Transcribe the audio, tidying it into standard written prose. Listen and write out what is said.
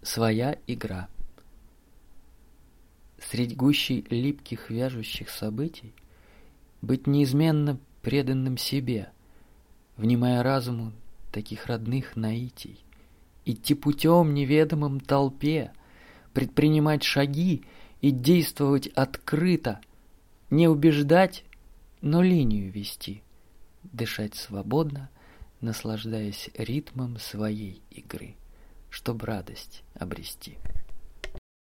своя игра. Средь гущей липких вяжущих событий быть неизменно преданным себе, внимая разуму таких родных наитий, идти путем неведомым толпе, предпринимать шаги и действовать открыто, не убеждать, но линию вести, дышать свободно, наслаждаясь ритмом своей игры, чтоб радость обрести.